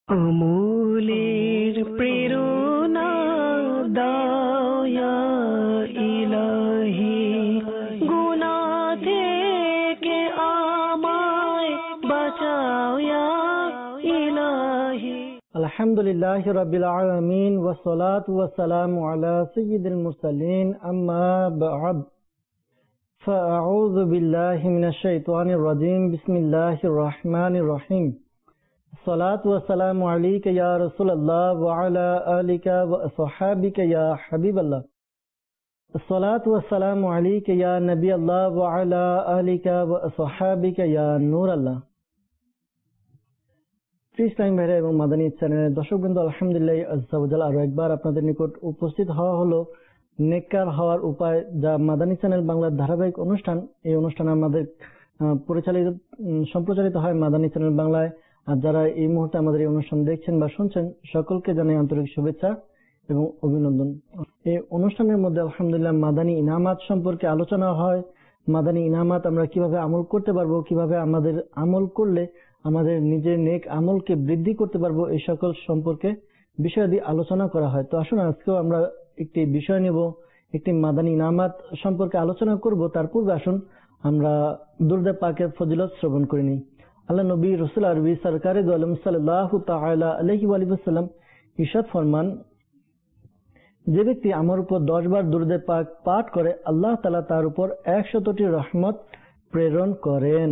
অমূলের প্রেরণা দাও ইয়া ইলাহি, গুনাহ থেকে আমায় বাঁচাও ইয়া ইলাহি। আলহামদুলিল্লাহি রাব্বিল আলামিন ওয়াসসালাতু ওয়াসসালামু আলা সাইয়্যিদিল মুরসালিন, আম্মা বা'দ। ফাআউযু বিল্লাহি মিনাশ শাইতানির রাজীম। বিসমিল্লাহির রাহমানির রহিম। الصلاة والسلام عليك يا رسول الله وعلى آلك وصحابك يا حبيب الله. الصلاة والسلام عليك يا نبي الله وعلى آلك وصحابك يا نور الله. ইসলাম ভাইরা এবং মাদানী চ্যানেলের দর্শকবৃন্দ, আলহামদুলিল্লাহ আযজা ওয়া জাল আরো একবার আপনাদের নিকট উপস্থিত হওয়া হলো নেককার হওয়ার উপায়, যা মাদানী চ্যানেল বাংলার ধারাবাহিক অনুষ্ঠান। এই অনুষ্ঠান আমাদের সম্প্রচারিত হয় মাদানী চ্যানেল বাংলায়। আর যারা এই মুহূর্তে আমাদের এই অনুষ্ঠান দেখছেন বা শুনছেন, সকলকে জানাই আন্তরিক শুভেচ্ছা এবং অভিনন্দন। এই অনুষ্ঠানের মধ্যে আলহামদুলিল্লাহ মাদানী ইনামাত সম্পর্কে আলোচনা হয়। মাদানী ইনামাত আমরা কিভাবে আমল করতে পারবো, কিভাবে আমাদের আমল করলে আমাদের নিজের নেক আমলকে বৃদ্ধি করতে পারবো, এই সকল সম্পর্কে বিষয়াদি আলোচনা করা হয়। তো আসুন আজকেও আমরা একটি বিষয় নেব, একটি মাদানী ইনামাত সম্পর্কে আলোচনা করব। তার পূর্বে আসুন আমরা দুরূদ পাকের ফজিলত শ্রবণ করে নিই। আল্লাহ নবী রাসূল আরবি সরকারে দো আলম সাল্লাল্লাহু তাআলা আলাইহি ওয়া সাল্লাম ইরশাদ ফরমান, যে ব্যক্তি আমার উপর 10 বার দুরূদ পাক পাঠ করে, আল্লাহ তাআলা তার উপর 100টি রহমত প্রেরণ করেন।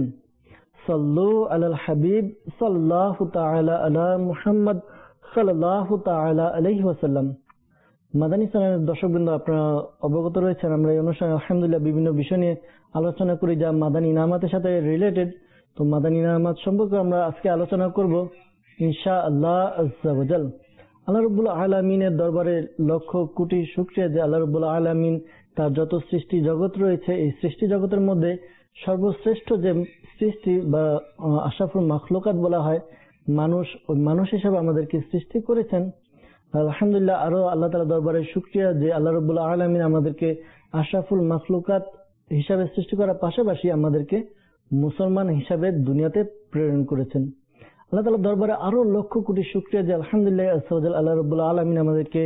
সাল্লু আলাল হাবিব সাল্লাল্লাহু তাআলা আলা মুহাম্মদ সাল্লাল্লাহু তাআলা আলাইহি ওয়াসাল্লাম। মাদানী চ্যানেলের দর্শকবৃন্দ, আপনারা অবগত রয়েছেন আমরা এই অনুষ্ঠানে আলহামদুলিল্লাহ বিভিন্ন বিষয় নিয়ে আলোচনা করি যা মাদানী ইনামাতের সাথে রিলেটেড। তো মাদানী ইনামাত সম্পর্কে আমরা আজকে আলোচনা করব ইনশাআল্লাহ আযজা ওয়া জাল। আল্লাহ রাব্বুল আলামিনের দরবারে লক্ষ কোটি শুকরিয়া যে আল্লাহ রাব্বুল আলামিন তার যত সৃষ্টি জগৎ রয়েছে, এই সৃষ্টি জগতের মধ্যে সর্বশ্রেষ্ঠ যে সৃষ্টি বা আশরাফুল মাখলুকাত বলা হয় মানুষ, ওই মানুষ হিসেবে আমাদেরকে সৃষ্টি করেছেন। আলহামদুলিল্লাহ আরো আল্লাহ তাআলার দরবারে শুকরিয়া যে আল্লাহ রাব্বুল আলামিন আমাদেরকে আশরাফুল মাখলুকাত হিসাবে সৃষ্টি করার পাশাপাশি আমাদেরকে মুসলমান হিসাবে দুনিয়াতে প্রেরণ করেছেন। আল্লাহ তাআলার দরবারে আরো লক্ষ কোটি শুকরিয়া যে আলহামদুলিল্লাহ আল্লাহ রাব্বুল আলামিন আমাদেরকে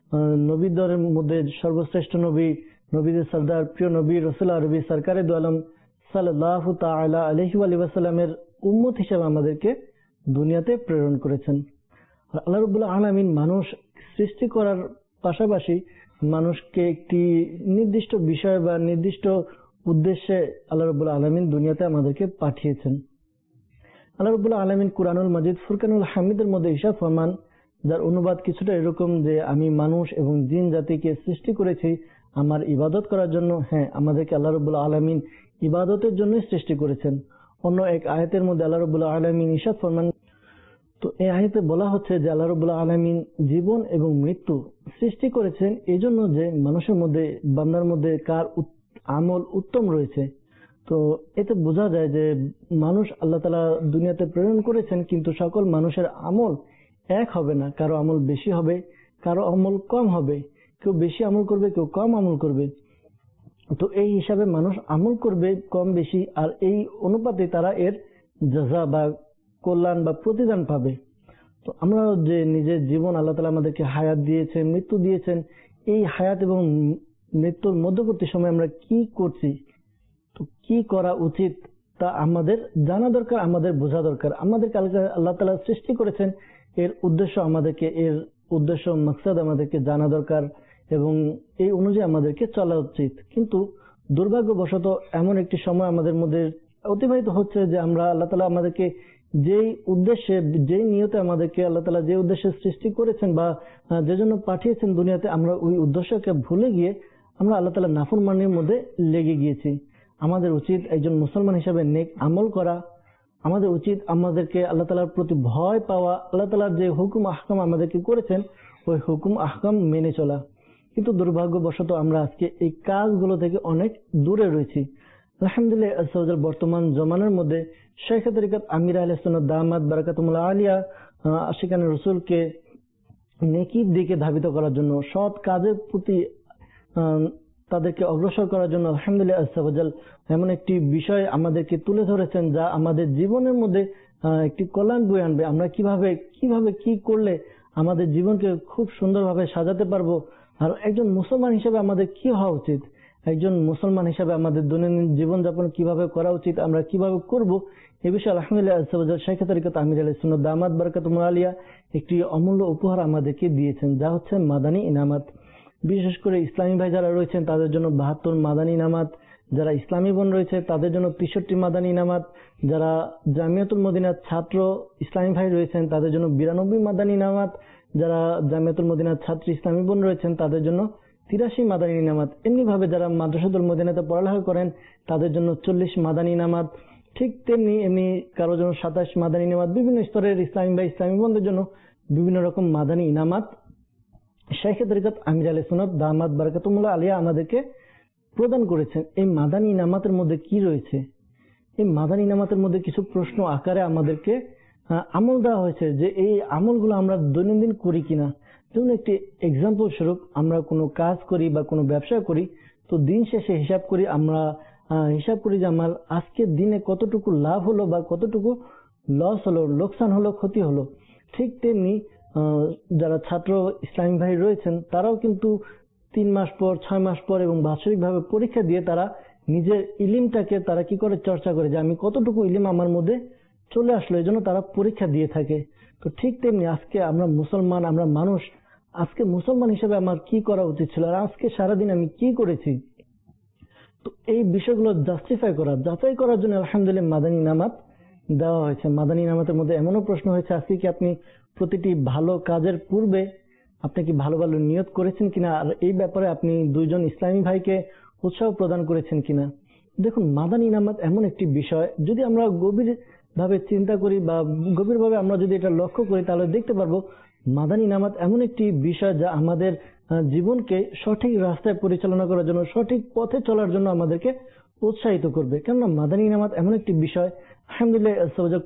নবীদের মধ্যে সর্বশ্রেষ্ঠ নবী, নবীদের সরদার, প্রিয় নবী রাসূল আরবি সরকারে দো আলম সাল্লাল্লাহু তাআলা আলাইহি ওয়া সাল্লামের উম্মত হিসেবে আমাদেরকে দুনিয়াতে প্রেরণ করেছেন। আল্লাহ রাব্বুল আলামিন মানুষ সৃষ্টি করার পাশাপাশি মানুষকে একটি নির্দিষ্ট বিষয় বা নির্দিষ্ট উদ্দেশ্যে আল্লাহ রাব্বুল আলামিন দুনিয়াতে আমাদেরকে পাঠিয়েছেন। আল্লাহ রাব্বুল আলামিন কুরআনুল মাজিদ ফুরকানুল হামিদের মধ্যে ইরশাদ ফরমান, যার অনুবাদ কিছুটা এরকম যে আমি মানুষ এবং জিন জাতিকে সৃষ্টি করেছি আমার ইবাদত করার জন্য। হ্যাঁ, আমাদেরকে আল্লাহ রাব্বুল আলামিন ইবাদতের জন্যই সৃষ্টি করেছেন। অন্য এক আয়াতের মধ্যে আল্লাহ রাব্বুল আলামিন ইরশাদ ফরমান, তো এই আয়াতে বলা হচ্ছে যে আল্লাহ রাব্বুল আলামিন জীবন এবং মৃত্যু সৃষ্টি করেছেন এই জন্য যে মানুষের মধ্যে, বান্দার মধ্যে কার আমল উত্তম রয়েছে। তো এতে বোঝা যায় যে মানুষ আল্লাহ তাআলা দুনিয়াতে প্রেরণ করেছেন, কিন্তু সকল মানুষের আমল এক হবে না। কারো আমল বেশি হবে, কারো আমল কম হবে, কেউ বেশি আমল করবে, কেউ কম আমল করবে। তো এই হিসাবে মানুষ আমল করবে কম বেশি, আর এই অনুপাতে তারা এর জাযা বা কল্যাণ বা প্রতিদান পাবে। তো আমরা যে নিজের জীবন আল্লাহ তাআলা আমাদেরকে হায়াত দিয়েছেন, মৃত্যু দিয়েছেন, এই হায়াত এবং মৃত্যুর মধ্যবর্তী সময় আমরা কি করছি, তো কি করা উচিত তা আমাদের জানা দরকার, আমাদের বোঝা দরকার। আমাদেরকে আল্লাহ তাআলা সৃষ্টি করেছেন, এর উদ্দেশ্য আমাদেরকে, এর উদ্দেশ্য মাকসাদ আমাদেরকে জানা দরকার এবং এই অনুযায়ী আমাদেরকে চলা উচিত। কিন্তু দুর্ভাগ্যবশত এমন একটি সময় আমাদের মধ্যে অতিবাহিত হচ্ছে যে আমরা আল্লাহ তাআলা আমাদেরকে যেই উদ্দেশ্যে, যেই নিয়তে আমাদেরকে আল্লাহ তাআলা যে উদ্দেশ্যে সৃষ্টি করেছেন বা যে জন্য পাঠিয়েছেন দুনিয়াতে, আমরা ওই উদ্দেশ্যকে ভুলে গিয়ে আমরা আল্লাহ তাআলা নাফরমানির মধ্যে লেগে গিয়েছি। আমাদের উচিত একজন মুসলমান হিসেবে নেক আমল করা। আমাদের উচিত আমাদেরকে আল্লাহ তাআলার প্রতি ভয় পাওয়া, আল্লাহ তাআলার যে হুকুম আহকাম আমাদেরকে করেছেন ওই হুকুম আহকাম মেনে চলা। কিন্তু দুর্ভাগ্যবশত আমরা আজকে এই কাজগুলো থেকে অনেক দূরে রয়েছি। আলহামদুলিল্লাহ আযজা ওয়া জাল বর্তমান জমানার মধ্যে শাইখ তরিকত আমির আহলে সুন্নাত দামাত বারাকাতুহুল আলিয়া আশিকানে রাসূলকে নেকির দিকে ধাবিত করার জন্য, সৎ কাজের প্রতি তাদেরকে অগ্রসর করার জন্য আলহামদুলিল্লাহ আযজা ওয়া জাল এমন একটি বিষয় আমাদেরকে তুলে ধরেছেন যা আমাদের জীবনের মধ্যে একটি কল্যাণ বয়ে আনবে। আমরা কিভাবে কি করলে আমাদের জীবনকে খুব সুন্দরভাবে সাজাতে পারবো, আর একজন মুসলমান হিসেবে আমাদের কি হওয়া উচিত, একজন মুসলমান হিসেবে আমাদের দৈনন্দিন জীবনযাপন কিভাবে করা উচিত, আমরা কিভাবে করব, এ বিষয়ে আলহামদুলিল্লাহ শাইখে তরিকত আমির আহলে সুন্নাত দামাত বারাকাতুহুল আলিয়া একটি অমূল্য উপহার আমাদেরকে দিয়েছেন, যা হচ্ছে মাদানী ইনামাত। বিশেষ করে ইসলামী ভাই যারা রয়েছেন তাদের জন্য 72 মাদানী ইনামাত, যারা ইসলামী বোন রয়েছে তাদের জন্য 63 মাদানী ইনামাত, যারা জামিয়াতুল মদিনার ছাত্র ইসলামী ভাই রয়েছেন তাদের জন্য 92 মাদানী ইনামাত, যারা জামিয়াতুল মদিনার ছাত্রী ইসলামী বোন রয়েছেন তাদের জন্য 83 মাদানী ইনামাত। এমনি ভাবে যারা মাদ্রাসাতুল মদিনাতে পড়ালেখা করেন তাদের জন্য 40 মাদানী ইনামাত। ঠিক তেমনি এমনি কারোর জন্য 27 মাদানী ইনামাত। বিভিন্ন স্তরের ইসলামী ভাই ইসলামী বোনদের জন্য বিভিন্ন রকম মাদানী ইনামাত শাইখে তরিকত আমির আহলে সুন্নাত দামাত বারাকাতুহুল আলিয়া আমাদেরকে প্রদান করেছেন। এই মাদানী ইনামাতের মধ্যে কি রয়েছে? এই মাদানী ইনামাতের মধ্যে কিছু প্রশ্ন আকারে আমাদেরকে আমল দেওয়া হয়েছে, যে এই আমলগুলো আমরা দৈনন্দিন করি কিনা। যেমন একটি এক্সাম্পল স্বরূপ, আমরা কোনো কাজ করি বা কোনো ব্যবসা করি, তো দিন শেষে হিসাব করি, আমরা হিসাব করি যে আমার আজকের দিনে কতটুকু লাভ হলো বা কতটুকু লস হলো, লোকসান হলো, ক্ষতি হলো। ঠিক তেমনি যারা ছাত্র ইসলামী ভাই রয়েছেন তারাও কিন্তু 3 মাস পর, 6 মাস পর এবং বাৎসরিক ভাবে পরীক্ষা দিয়ে তারা নিজের ইলিমটাকে তারা কি করে চর্চা করে, যে আমি কতটুকু ইলিম আমার মধ্যে চলে আসলো, এই জন্য তারা পরীক্ষা দিয়ে থাকে। তো ঠিক তেমনি আজকে আমরা মুসলমান, আমরা মানুষ, আজকে মুসলমান হিসেবে আমার কি করা উচিত ছিল, আর আজকে সারাদিন আমি কি করেছি, তো এই বিষয়গুলো যাচাই করার জন্য আলহামদুলিল্লাহ মাদানী ইনামাত দেওয়া হয়েছে। মাদানী ইনামাতের মধ্যে এমনও প্রশ্ন হয়েছে, আজকে কি আপনি প্রতিটি ভালো কাজের পূর্বে আপনি কি ভালো ভালো নিয়ত করেছেন কিনা, আর এই ব্যাপারে আপনি 2 জন ইসলামী ভাইকে উৎসাহ প্রদান করেছেন কিনা। দেখুন, মাদানী ইনামাত এমন একটি বিষয়, যদি আমরা গভীর ভাবে চিন্তা করি বা গভীরভাবে আমরা যদি এটা লক্ষ্য করি তাহলে দেখতে পারবো মাদানী ইনামাত এমন একটি বিষয় যা আমাদের জীবনকে সঠিক রাস্তায় পরিচালনা করার জন্য, সঠিক পথে চলার জন্য আমাদেরকে উৎসাহিত করবে। কেননা মাদানী ইনামাত এমন একটি বিষয়, আলহামদুলিল্লাহ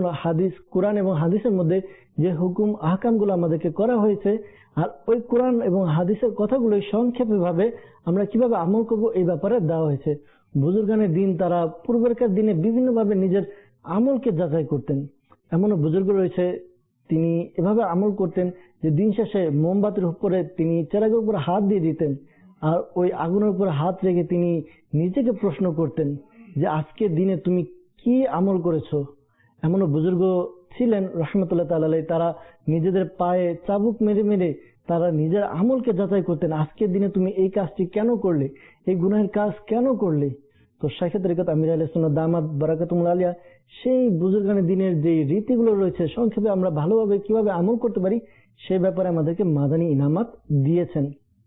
কোরআন এবং হাদিসের মধ্যে যে হুকুম আহকামগুলো আমাদেরকে করা হয়েছে, আর ওই কোরআন এবং হাদিসের কথাগুলো সংক্ষেপে ভাবে আমরা কিভাবে আমল করব এই ব্যাপারে দেওয়া হয়েছে। বুজুর্গানে দিন তারা পূর্বেরকার দিনে বিভিন্ন ভাবে নিজের আমলকে যাচাই করতেন। এমনও বুজুর্গ রয়েছে তিনি এভাবে আমল করতেন যে দিন শেষে মোমবাতির উপরে তিনি চেরাগের উপরে হাত দিয়ে দিতেন, আর ওই আগুনের উপরে হাত রেখে তিনি নিজেকে প্রশ্ন করতেন যে আজকের দিনে তুমি কি আমল করেছো। এমনও বুজুর্গ ছিলেন রহমতুল্লাহ তাআলা আলাইহি, তারা নিজেদের পায়ে চাবুক মেরে মেরে তারা নিজের আমলকে যাচাই করতেন, আজকের দিনে তুমি এই কাজটি কেন করলে, এই গুনাহের কাজ কেন করলে। তো শাইখে তরিকত আমির আহলে সুন্নাত দামাত বারাকাতুহুল আলিয়া সেই বুজুর্গানের দিনের যে রীতিগুলো রয়েছে সংক্ষেপে আমরা ভালোভাবে কিভাবে আমল করতে পারি সেই ব্যাপারে আমাদেরকে মাদানী ইনামাত দিয়েছেন।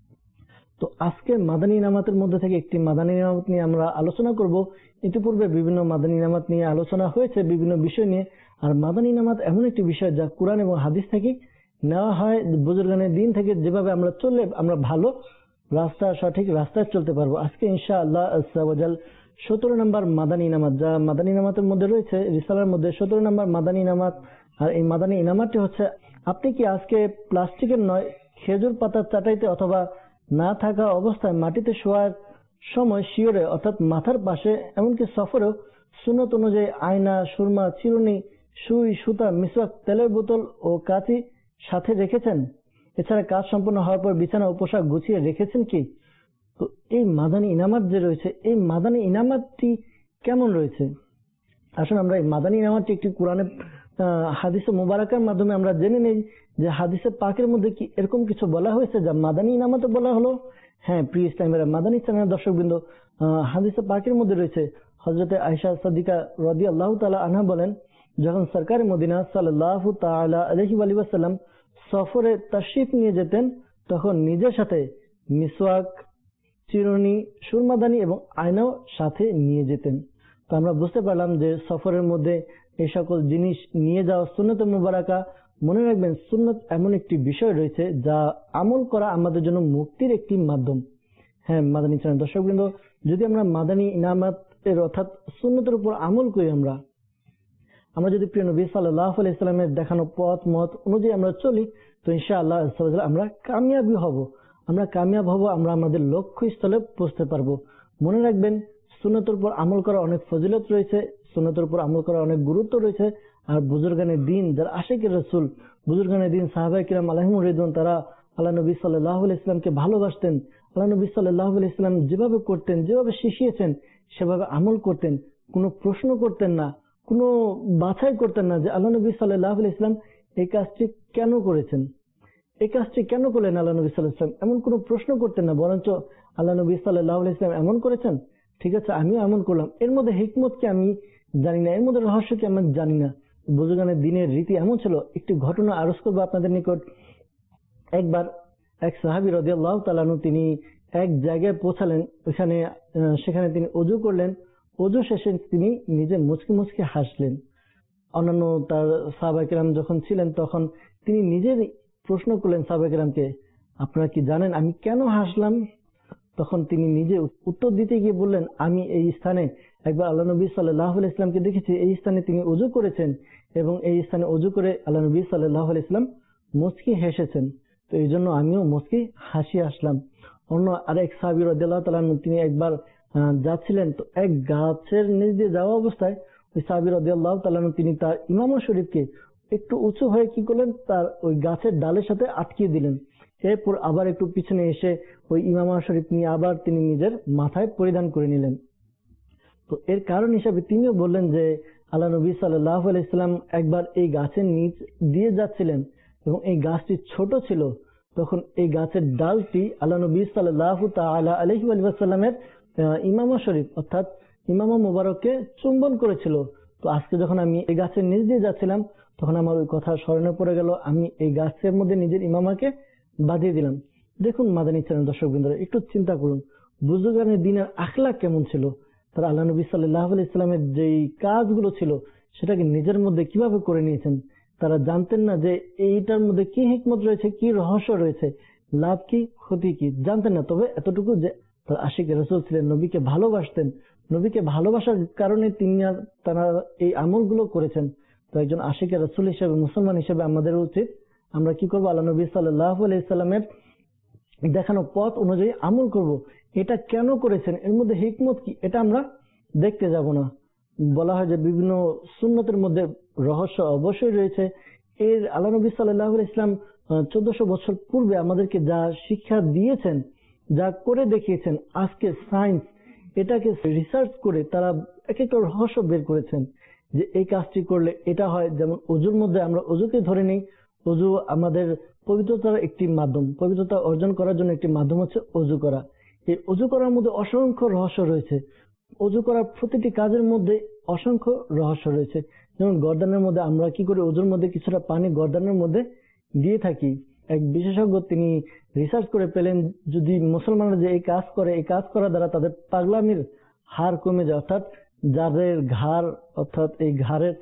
তো আজকে মাদানী ইনামাতের মধ্যে থেকে একটি মাদানী ইনামাত নিয়ে আমরা আলোচনা করব। ইতিপূর্বে বিভিন্ন মাদানী ইনামাত নিয়ে আলোচনা হয়েছে বিভিন্ন বিষয় নিয়ে, আর মাদানী ইনামাত এমন একটি বিষয় যা কোরআন এবং হাদিস থেকে নেওয়া হয়। বুজুর্গানের দিন থেকে যেভাবে আমরা চললে আমরা ভালো রাস্তা, সঠিক রাস্তায় চলতে পারবো। আজকে ইনশাআল্লাহ আযজা ওয়া জাল 17 নম্বর মাদানী ইনামাত, যা মাদানী ইনামাতের মধ্যে রয়েছে, রিসালার মধ্যে 17 নম্বর মাদানী ইনামাত। আর এই মাদানী ইনামাতটি হচ্ছে, আপনি কি আজকে প্লাস্টিকের নয় খেজুর পাতা চাটাইতে অথবা না থাকা অবস্থায় মাটিতে শোয়ার সময় শিয়রে অর্থাৎ মাথার পাশে, এমনকি সফরেও সুন্নত অনুযায়ী আয়না, সুরমা, চিরুনি, সুই, সুতা, মিসওয়াক, তেলের বোতল ও কাঁচি সাথে রেখেছেন? এছাড়া কাজ সম্পন্ন হওয়ার পর বিছানা ও পোশাক গুছিয়ে রেখেছেন কি? তো এই মাদানী ইনামাত যে রয়েছে, এই মাদানী ইনামাতটি কেমন রয়েছে, আসলে আমরা এই মাদানী ইনামাতটি একটি কোরআনের হাদিসে মুবারাকার মাধ্যমে আমরা জেনে নেই যে হাদিসে পাকের মধ্যে কি এরকম কিছু বলা হয়েছে যা মাদানী ইনামাতে বলা হলো। হ্যাঁ প্রিয় ইসলামের মাদানী চ্যানেলের দর্শকবৃন্দ, হাদিসে পাকের মধ্যে রয়েছে হযরতে আয়েশা সিদ্দিকা রাদিয়াল্লাহু তাআলা আনহা বলেন, যখন সরকারে মদিনা সাল্লাল্লাহু তাআলা আলাইহি ওয়া সাল্লাম সফরে তাশরিফ নিয়ে যেতেন তখন নিজের সাথে মিসওয়াক, চিরুনি, সুরমাদানি এবং আয়নাও সাথে নিয়ে যেতেন। তো আমরা বুঝতে পারলাম যে সফরের মধ্যে এই সকল জিনিস নিয়ে যাওয়া সুন্নত মুবারাকা। মনে রাখবেন, সুন্নত এমন একটি বিষয় রয়েছে যা আমল করা আমাদের জন্য মুক্তির একটি মাধ্যম। হ্যাঁ মাদানী চ্যানেল দর্শকবৃন্দ, যদি আমরা মাদানী ইনামাতের অর্থাৎ সুন্নতের উপর আমল করি, আমরা যদি প্রিয় নবী সাল্লাল্লাহু আলাইহি সাল্লামের দেখানো পথ মত অনুযায়ী আমরা চলি, তো ইনশাআল্লাহ আমরা কামিয়াবি হব। আমরা আমাদের লক্ষ্যস্থলে পৌঁছতে পারবো। মনে রাখবেন, সুন্নতের উপর আমল করা অনেক ফজিলত রয়েছে, সুন্নতের উপর আমল করা অনেক গুরুত্ব রয়েছে। আর বুজুর্গানে দিন যারা আশিকের রাসূল, বুজুর্গানে দিন সাহাবায়ে কিরাম আলাইহিমুর রিদওয়ান, তারা আল্লাহ নবী সাল্লাল্লাহু আলাইহি ইসলামকে ভালোবাসতেন। আল্লাহ নবী সাল্লাল্লাহু আলাইহি ইসলাম যেভাবে করতেন, যেভাবে শিখিয়েছেন সেভাবে আমল করতেন। কোনো প্রশ্ন করতেন না, কোনো বাছাই করতেন না যে আল্লাহ নবী সাল্লাল্লাহু আলাইহি ইসলাম এই কাজটি কেন করেছেন, এই কাজটি কেন করলেন আল্লাহ নবী সাল্লাল্লাহু আলাইহি ওয়াসাল্লাম, এমন কোনো প্রশ্ন করতেন না। বরঞ্চ আল্লাহ নবী সাল্লাল্লাহু আলাইহি ওয়াসাল্লাম এমন করেছেন, ঠিক আছে আমিও এমন করলাম, এর মধ্যে হিকমত কি আমি জানি না, এর মধ্যে রহস্য কি আমি জানি না। বুজুর্গানের দিনের রীতি এমন ছিল। একটি ঘটনা আরজ করবো আপনাদের নিকট। একবার এক সাহাবী রাদিয়াল্লাহু তাআলা আনহু তিনি এক জায়গায় পৌঁছালেন, সেখানে তিনি ওযু করলেন। ওযু শেষে তিনি নিজে মুচকি মুচকি হাসলেন। অন্যান্য তার সাহাবায়ে কেরাম যখন ছিলেন তখন তিনি নিজের প্রশ্ন করলেন সাহাবায়ে কেরামকে, আপনারা কি জানেন আমি কেন হাসলাম? তখন তিনি নিজে উত্তর দিতে গিয়ে বললেন, আমি এই স্থানে একবার আল্লাহ নবী সাল্লাল্লাহু আলাইহি ইসলামকে দেখেছি, এই স্থানে তিনি ওযু করেছেন এবং এই স্থানে ওযু করে আল্লাহ নবী সাল্লাল্লাহু আলাইহি ইসলাম মুচকি হেসেছেন, তো এই জন্য আমিও মুচকি হাসি আসলাম। অন্য আরেক সাহাবী রাদিয়াল্লাহু তাআলা তিনি একবার যাচ্ছিলেন, তো এক গাছের নিচ দিয়ে যাওয়া অবস্থায় ওই সাহাবী রাদিয়াল্লাহু তাআলা তিনি তার ইমাম শরীফকে একটু উঁচু হয়ে কি করলেন, তার ওই গাছের ডালের সাথে আটকিয়ে দিলেন। এরপর আবার একটু পিছনে এসে ওই ইমাম শরীফ নিয়ে আবার তিনি নিজের মাথায় পরিধান করে নিলেন। তো এর কারণ হিসাবে তিনিও বললেন যে আল্লাহ নবী সাল্লাল্লাহু আলাইহি সাল্লাম একবার এই গাছের নিচ দিয়ে যাচ্ছিলেন এবং এই গাছটি ছোট ছিল, তখন এই গাছের ডালটি আল্লাহ নবী সাল্লাল্লাহু তাআলা আলাইহি ওয়াসাল্লামের ইমামা শরীফ অর্থাৎ ইমামা মুবারককে চুম্বন করেছিল। তো আজকে যখন আমি এই গাছের নিচ দিয়ে যাচ্ছিলাম তখন আমার ওই কথা স্মরণে পড়ে গেল, আমি এই গাছের মধ্যে নিজের ইমামাকে বাঁধিয়ে দিলাম। দেখুন মাদানী চ্যানেল দর্শকবৃন্দরা, একটু চিন্তা করুন বুজুর্গানের দিনের আখলাক কেমন ছিল। তারা আল্লাহ নবী সাল্লাল্লাহু আলাইহি ইসলামের যেই কাজগুলো ছিল সেটাকে নিজের মধ্যে কিভাবে করে নিয়েছেন। তারা জানতেন না যে এইটার মধ্যে কি হিকমত রয়েছে, কি রহস্য রয়েছে, লাভ কি ক্ষতি কি, জানতেন না। তবে এতটুকু যে তারা আশিকে রাসূল ছিলেন, নবীকে ভালোবাসতেন, নবীকে ভালোবাসার কারণে তারা এই আমলগুলো করেছেন। তো একজন আশিকে রাসূল হিসেবে, মুসলমান হিসেবে আমাদের উচিত আমরা কি করবো, আল্লাহ নবী সাল্লাল্লাহু আলাইহি সাল্লামের দেখানো পথ অনুযায়ী আমল করব। এটা কেন করেছেন, এর মধ্যে হিকমত কি, এটা আমরা দেখতে যাব না। বলা হয় যে বিভিন্ন সুন্নতের মধ্যে রহস্য অবশ্যই রয়েছে। এর আল্লাহ নবী সাল্লাল্লাহু আলাইহি ইসলাম 1400 বছর পূর্বে আমাদেরকে যা শিক্ষা দিয়েছেন, যা করে দেখিয়েছেন, আজকে সায়েন্স এটাকে রিসার্চ করে তারা এক একটা রহস্য বের করেছেন যে এই কাজটি করলে এটা হয়। যেমন অজুর মধ্যে আমরা অজুকে ধরে নিই, অজু আমাদের পবিত্রতার একটি মাধ্যম, পবিত্রতা অর্জন করার জন্য একটি মাধ্যম হচ্ছে অজু করা। এই অজু করার মধ্যে অসংখ্য রহস্য রয়েছে। অজু করার প্রতিটি কাজের মধ্যে অসংখ্য রহস্য রয়েছে। যেমন গর্দানের মধ্যে আমরা কি করি, অজুর মধ্যে কিছুটা পানি গর্দানের মধ্যে দিয়ে থাকি। এক বিশেষজ্ঞ তিনি রিসার্চ করে পেলেন যদি মুসলমানরা যে এই কাজ করে, এই কাজ করার দ্বারা তাদের পাগলামির হার কমে যায়, অর্থাৎ যাদের ঘাড় অর্থাৎ এই ঘাড়ের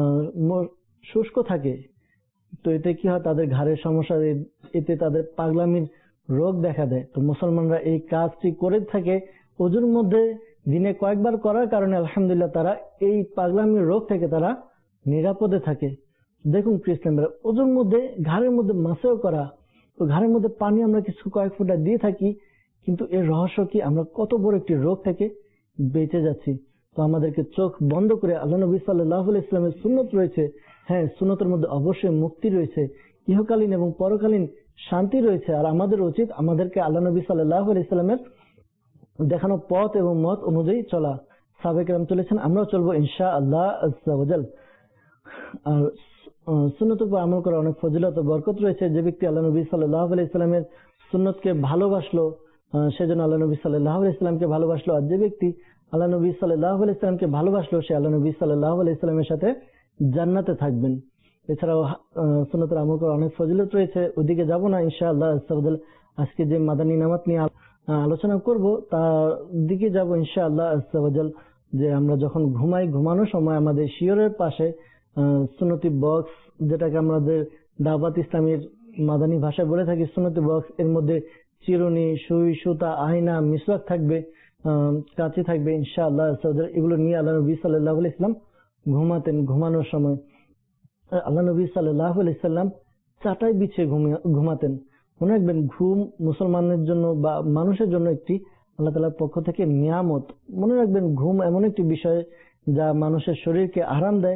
শুষ্ক থাকে, তো এতে কি হয়, তাদের ঘাড়ের সমস্যা, এতে তাদের পাগলামির রোগ দেখা দেয়। তো মুসলমানরা এই কাজটি করে থাকে অজুর মধ্যে দিনে কয়েকবার করার কারণে আলহামদুলিল্লাহ তারা এই পাগলামির রোগ থেকে তারা নিরাপদে থাকে। দেখুন খ্রিস্টানরা অজুর মধ্যে ঘাড়ের মধ্যে মাসেও করা, তো ঘাড়ের মধ্যে পানি আমরা কিছু কয়েক ফোঁটা দিয়ে থাকি, কিন্তু এর রহস্য কি, আমরা কত বড় একটি রোগ থেকে বেঁচে যাচ্ছি। তো আমাদেরকে চোখ বন্ধ করে আল্লাহ নবী সাল্লাল্লাহু আলাইহি ইসলামের সুন্নত রয়েছে, হ্যাঁ সুন্নতের মধ্যে অবশ্যই মুক্তি রয়েছে, ইহকালীন এবং পরকালীন শান্তি রয়েছে। আর আমাদের উচিত আমাদেরকে আল্লাহ নবী সাল্লাল্লাহু আলাইহি ইসলামের দেখানো পথ এবং মত অনুযায়ী চলা। সাহাবায়ে কেরাম চলেছেন, আমরাও চলবো ইনশাআল্লাহ আযজা ওয়া জাল। আর সুন্নতের উপর আমল করার অনেক ফজিলত ও বরকত রয়েছে। যে ব্যক্তি আল্লাহ নবী সাল্লাল্লাহু আলাইহি ইসলামের সুন্নতকে ভালোবাসলো সেজন্য আল্লাহ নবী সাল্লাল্লাহু আলাইহি ইসলামকে ভালোবাসলো। আর যে ব্যক্তি আল্লাহ নবী সাল্লাল্লাহু আলাইহি ইসলামকে ভালোবাসলো সে আল্লাহ নবী সাল্লাল্লাহু আলাইহি ইসলামের সাথে জান্নাতে থাকবেন। এছাড়াও সুন্নতের আমল করার অনেক ফজিলত রয়েছে, ওদিকে যাব না ইনশাআল্লাহ আযজা ওয়া জাল। আজকে যে মাদানী নামাত নিয়ে আলোচনা করব তার দিকে যাব ইনশাআল্লাহ আযজা ওয়া জাল। যে আমরা যখন ঘুমাই, ঘুমানোর সময় আমাদের শিয়রের পাশে সুন্নতি বক্স, যেটাকে আমাদের দাওয়াত ইসলামীর মাদানী ভাষায় বলে থাকি সুন্নতি বক্স, এর মধ্যে চিরুনি, সুই, সুতা, আয়না, মিসওয়াক থাকবে, কাঁচি থাকবে ইনশাআল্লাহ আযজা ওয়া জাল। এগুলো নিয়ে আল্লাহ নবী সাল্লাল্লাহু আলাইহি ইসলাম ঘুমাতেন। ঘুমানোর সময় আল্লাহ নবী সাল্লাল্লাহু আলাইহি সাল্লাম চাটাই বিছিয়ে ঘুমাতেন। মনে রাখবেন ঘুম মুসলমানের জন্য বা মানুষের জন্য একটি আল্লাহ তাআলার পক্ষ থেকে নিয়ামত। মনে রাখবেন ঘুম এমন একটি বিষয় যা মানুষের শরীরকে আরাম দেয়,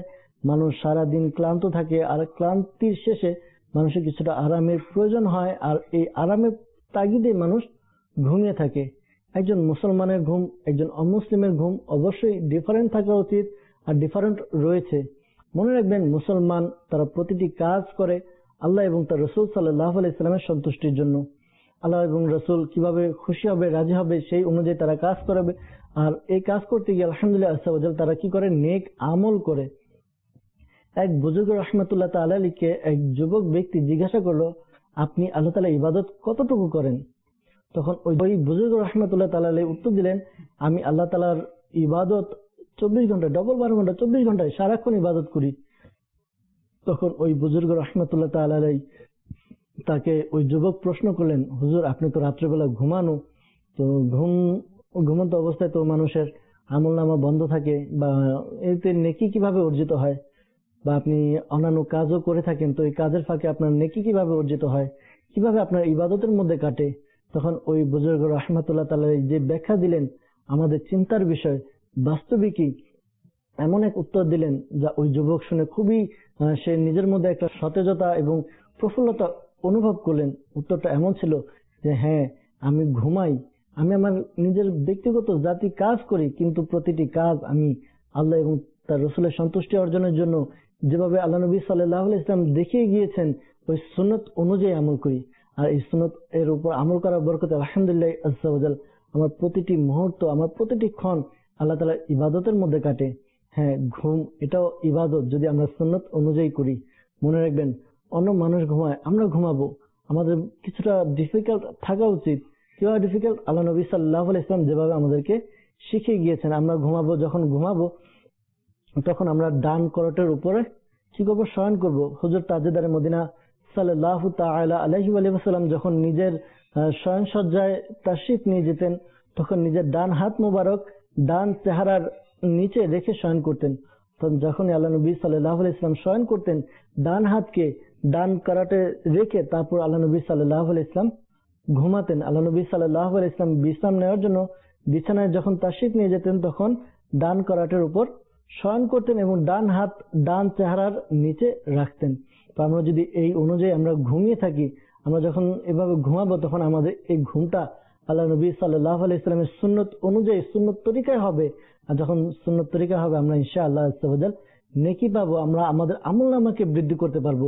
মানুষ সারাদিন ক্লান্ত থাকে, আর ক্লান্তির শেষে মানুষের কিছুটা আরামের প্রয়োজন হয়, আর এই আরামের তাগিদে মানুষ ঘুমিয়ে থাকে। একজন মুসলমানের ঘুম, একজন অমুসলিমের ঘুম অবশ্যই ডিফারেন্ট থাকা উচিত, আর ডিফারেন্ট রয়েছে। মনে রাখবেন, মুসলমান তারা প্রতিটি কাজ করে আল্লাহ এবং তার রসুল সাল্লাল্লাহু আলাইহি সাল্লামের সন্তুষ্টির জন্য। আল্লাহ এবং রসুল কিভাবে খুশি হবে, রাজি হবে, সেই অনুযায়ী তারা কাজ করবে। আর এই কাজ করতে গিয়ে আলহামদুলিল্লাহ আজ্জা ওয়া জাল তারা কি করে, নেক আমল করে। এক বুজুর্গ রাহমাতুল্লাহ তাআলা আলাইহিকে এক যুবক ব্যক্তি জিজ্ঞাসা করলো, আপনি আল্লাহ তাআলা ইবাদত কতটুকু করেন? তখন ওই বুজুর্গ রাহমাতুল্লাহ তাআলা আলাইহি উত্তর দিলেন, আমি আল্লাহ তাআলার ইবাদত 24 ঘন্টা, ডবল 12 ঘন্টা, 24 ঘন্টায় সারাক্ষণ ইবাদত করি। তখন ওই বুজুর্গ রাহমাতুল্লাহ তাআলা আলাইহি তাকে ওই যুবক প্রশ্ন করলেন, হুজুর আপনি তো রাত্রেবেলা ঘুমানো, তো ঘুমন্ত অবস্থায় তো মানুষের আমলনামা বন্ধ থাকে, বা এতে নেকি কিভাবে অর্জিত হয়? বা আপনি অন্যান্য কাজও করে থাকেন, তো এই কাজের ফাঁকে আপনার নেকি কিভাবে অর্জিত হয়, কিভাবে আপনার ইবাদতের মধ্যে কাটে? তখন ওই বুজুর্গ রাহমাতুল্লাহ তাআলা যে ব্যাখ্যা দিলেন আমাদের চিন্তার বিষয়, বাস্তবিকই এমন এক উত্তর দিলেন যা ওই যুবক শুনে খুবই সে নিজের মধ্যে একটা সতেজতা এবং প্রফুল্লতা অনুভব করলেন। উত্তরটা এমন ছিল যে হ্যাঁ, আমি ঘুমাই, আমি আমার নিজের ব্যক্তিগত জাতি কাজ করি, কিন্তু প্রতিটি কাজ আমি আল্লাহ এবং তার রসুলের সন্তুষ্টি অর্জনের জন্য যেভাবে আল্লাহ নবী সাল্লাল্লাহু আলাইহি ওয়াসাল্লাম দেখিয়ে গিয়েছেন ওই সুন্নত অনুযায়ী আমল করি। আর এই সুন্নত এর উপর আমল করার বরকতে আলহামদুলিল্লাহ আজ্জা ওয়া জাল আমার প্রতিটি মুহূর্ত, আমার প্রতিটি ক্ষণ আল্লাহ তাআলার ইবাদতের মধ্যে কাটে। হ্যাঁ, ঘুম এটাও ইবাদত যদি আমরা সুন্নত অনুযায়ী করি। মনে রাখবেন, অন্য মানুষ ঘুমায়, আমরা ঘুমাবো, আমাদের কিছুটা ডিফিকাল্ট থাকা উচিত। কিভাবে ডিফিকাল্ট? আল্লাহ নবী সাল্লাল্লাহু আলাইহি ওয়াসাল্লাম যেভাবে আমাদেরকে শিখিয়ে গিয়েছেন, আমরা ঘুমাবো, যখন ঘুমাবো তখন আমরা ডান করটের উপরে কি করবো? শয়ন করব। হুজুর তাজেদারে মদিনা সাল্লাল্লাহু তাআলা আলাইহি ওয়া সাল্লাম যখন নিজের শয়ন সজ্জায় তাশরিফ নিয়ে যেতেন, তখন নিজের ডান হাত মোবারক ডান চেহারার নিচে রেখে শয়ন করতেন। তখন যখন আল্লাহ নবী সাল্লাল্লাহু আলাইহি ওয়াসাল্লাম শয়ন করতেন, ডান হাতকে ডান করাতে রেখে তারপর আল্লাহ নবী সাল্লাল্লাহু আলাইহি ওয়াসাল্লাম ঘুমাতেন। আল্লাহ নবী সাল্লাল্লাহু আলাইহি ওয়াসাল্লাম বিশ্রাম নেওয়ার জন্য বিছানায় যখন তাশরিফ নিয়ে যেতেন, তখন ডান করাটের উপর শয়ন করতেন এবং ডান হাত ডান চেহারার নিচে রাখতেন। তো আমরা যদি এই অনুযায়ী আমরা ঘুমিয়ে থাকি, আমরা যখন এভাবে ঘুমাবো, তখন আমাদের এই ঘুমটা আল্লাহ নবী সাল্লাল্লাহু আলাইহি ওয়াসাল্লামের সুন্নত অনুযায়ী সুন্নত তরিকায় হবে। আর যখন সুন্নত তরিকা হবে, আমরা ইনশাআল্লাহ আজ্জা ওয়া জাল নেকি পাবো, আমরা আমাদের আমলনামাকে বৃদ্ধি করতে পারবো।